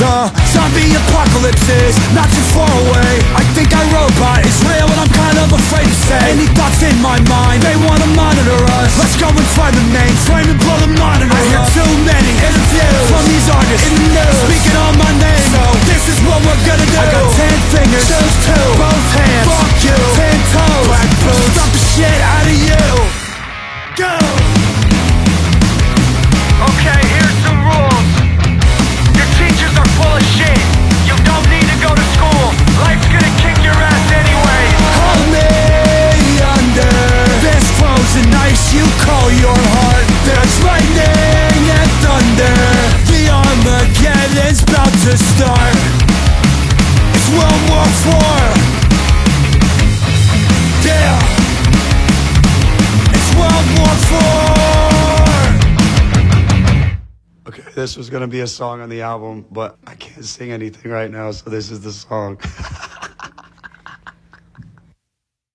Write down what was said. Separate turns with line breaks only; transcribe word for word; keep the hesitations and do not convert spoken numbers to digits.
The zombie apocalypse is not too far away. I think I robot is real and I'm kind of afraid to say. Any thoughts in my mind, they wanna monitor us. Let's go and find the mainframe and blow the monitor. I hear too many interviews from these artists in the news speaking on my name. So this is what we're gonna do. I got ten fingers, choose two, both hands. Fuck you, ten toes, black boots. Stop the shit out of you. Go.
Okay, here's some rules. Your teachers are full of shit. You don't need to go to school. Life's gonna kick your ass anyways.
Hold me under this frozen ice you call your heart. There's lightning and thunder. The Armageddon's about to start. It's World War Four. Yeah. It's World War Four. Okay, this was gonna be a song on the album, but I can't sing anything right now, so this is the song.